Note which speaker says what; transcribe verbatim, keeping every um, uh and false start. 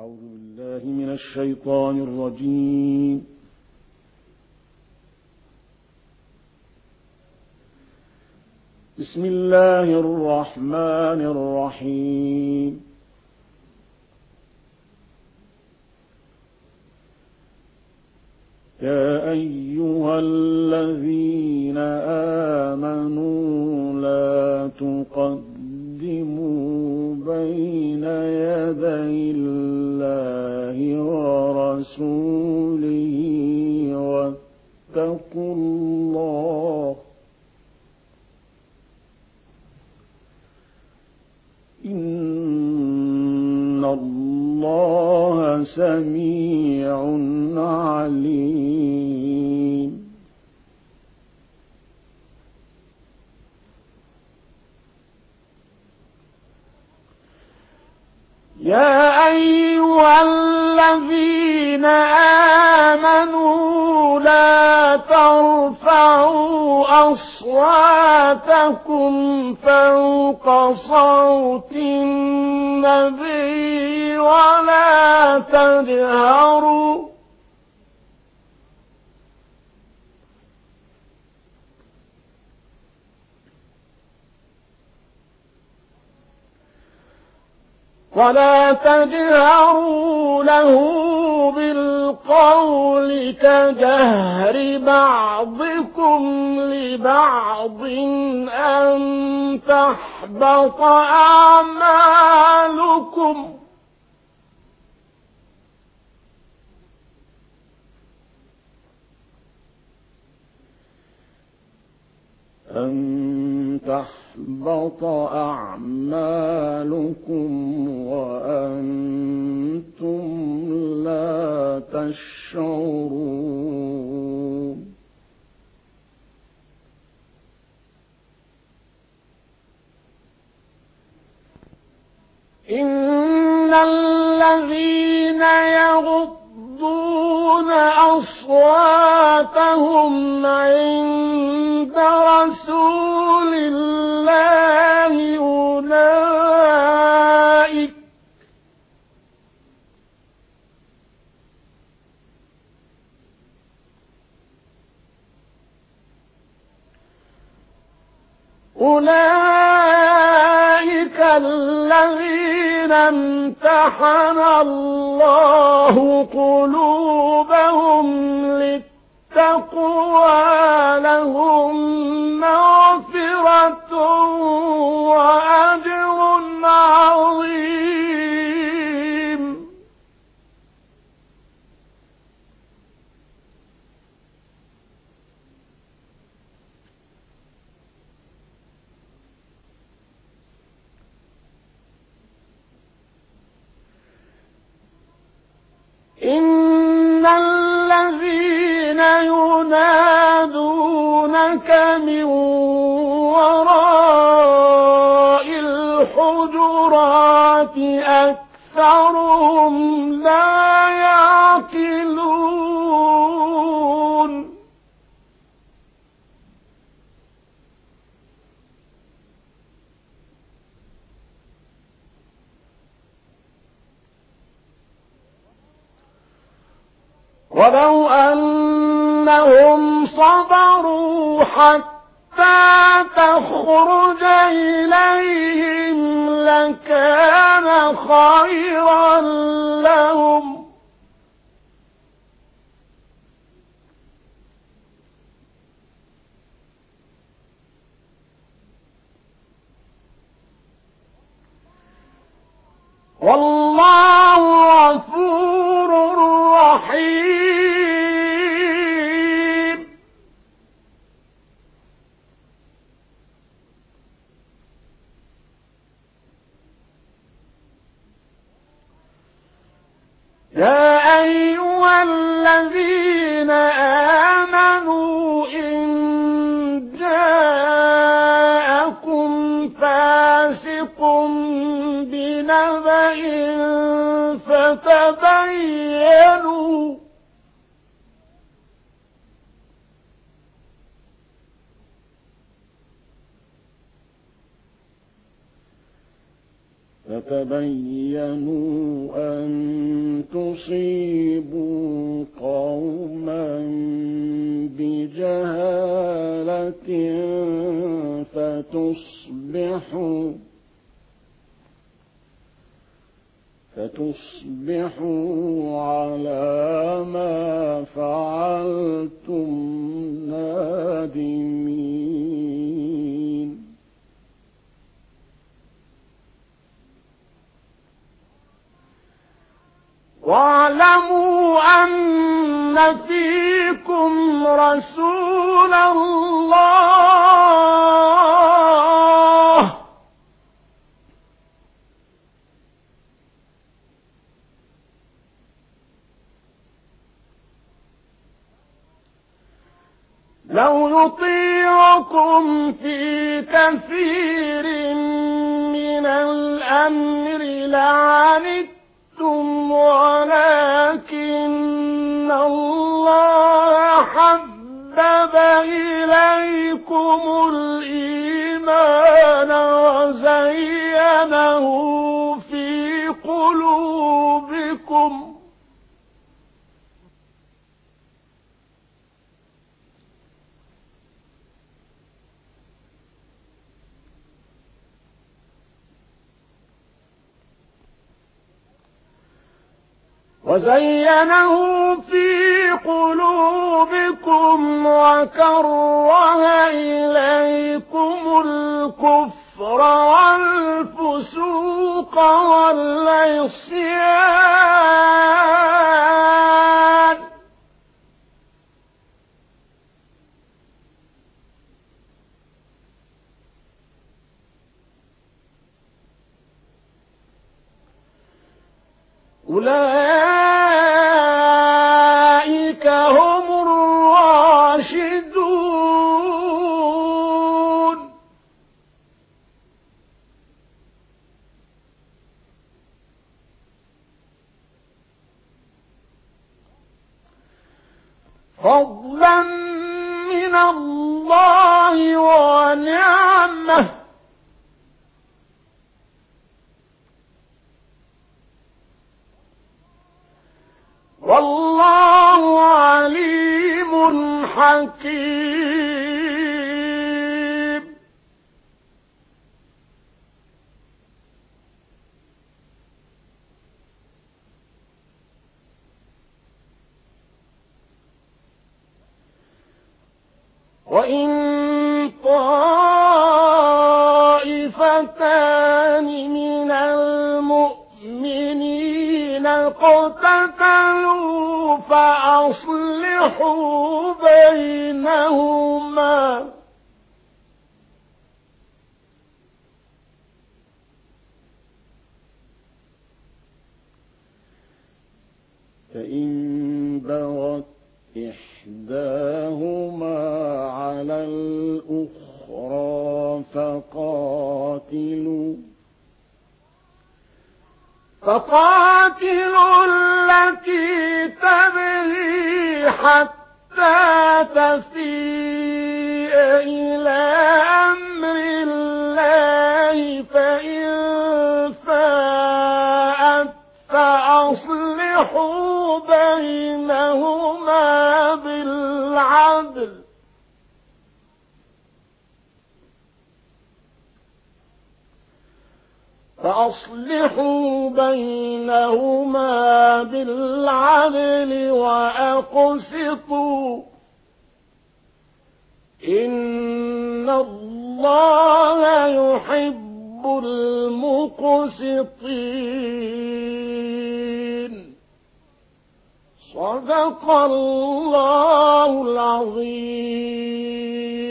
Speaker 1: أعوذ بالله من الشيطان الرجيم. بسم الله الرحمن الرحيم. يا أيها الذين آمنوا لا تقدموا بين يدي الله ورسوله واتقوا الله إن الله سميع عليم. يا أيها الذين آمنوا لا ترفعوا أصواتكم فوق صوت النبي ولا تجهروا ولا تجهروا له بالقول كجهر بعضكم لبعض أن تحبط أعمالكم أن تحبط أعمالكم وأنتم لا تشعرون. إن الذين يغضون أصواتهم عند رسول الله أولئك أولئك الذين امتحن الله قلوبهم للتقوى لهم مغفرة وأجر عظيم. إن الذين ينادونك من وراء الحجرات أكثرهم لا يعقلون. ولو أنهم صبروا حتى تخرج إليهم لكان خيرا لهم. والله غفور رحيم. يا أيها الذين آمنوا إن جاءكم فاسق بنبأ فتبينوا فتبينوا أن فتصبحوا فتصبحوا على ما فعلتم نادمين. واعلموا أن فيكم رسول الله لو يطيعكم في كثير من الأمر لعنتم، ولكن الله حبب إليكم الإيمان وزينه في قلوبكم وزينه في قلوبكم وكره إليكم الكفر والفسوق والعصيان أولئك هم الراشدون. فضلا من الله ونعمه، والله عليم حكيم. وإن طائفتان من المؤمنين اقتتلوا فأصلحوا بينهما، فإن بغت إحداهما على الأخرى فقاتلوا فقاتلوا التي تبغي حتى تفيء إلى أمر الله، فإن فاءت فأصلحوا بينهما بالعدل، فأصلحوا بينهما بالعدل وأقسطوا، إن الله يحب المقسطين. صدق الله العظيم.